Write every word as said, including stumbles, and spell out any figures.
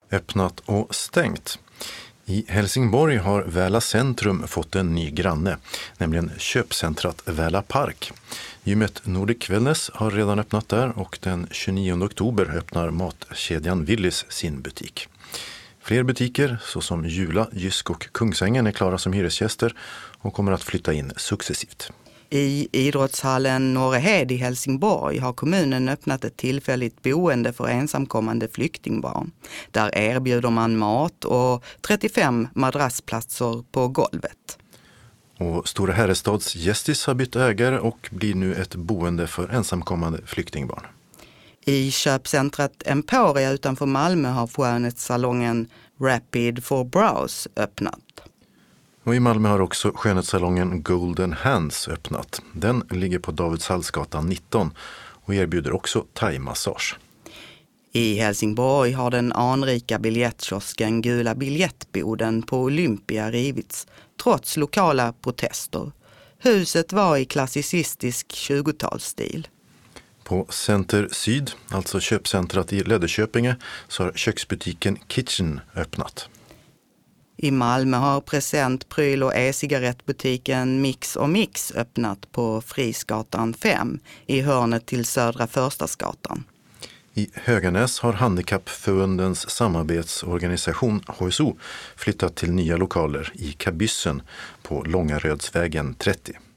Öppnat och stängt. I Helsingborg har Väla centrum fått en ny granne, nämligen köpcentrat Väla Park. Gymmet Nordic Wellness har redan öppnat där och den tjugonionde oktober öppnar matkedjan Willys sin butik. Fler butiker såsom Jula, Jysk och Kungsängen är klara som hyresgäster och kommer att flytta in successivt. I idrottshallen Norrehed i Helsingborg har kommunen öppnat ett tillfälligt boende för ensamkommande flyktingbarn. Där erbjuder man mat och trettiofem madrassplatser på golvet. Och Stora Herrestads Gästis har bytt ägare och blir nu ett boende för ensamkommande flyktingbarn. I köpcentrat Emporia utanför Malmö har skönhetssalongen Rapid for Brows öppnat. Och i Malmö har också skönhetssalongen Golden Hands öppnat. Den ligger på Davidshallsgatan nitton och erbjuder också thai-massage. I Helsingborg har den anrika biljettkiosken Gula biljettboden på Olympia rivits trots lokala protester. Huset var i klassicistisk tjugotalsstil. På Center Syd, alltså köpcentrat i Löddeköpinge, så har köksbutiken Kitchen öppnat. I Malmö har present-, pryl- och e-cigarettbutiken Mix och Mix öppnat på Frisgatan fem i hörnet till Södra Förstadsgatan. I Höganäs har Handikappförbundens samarbetsorganisation H S O flyttat till nya lokaler i Kabyssen på Långarödsvägen trettio.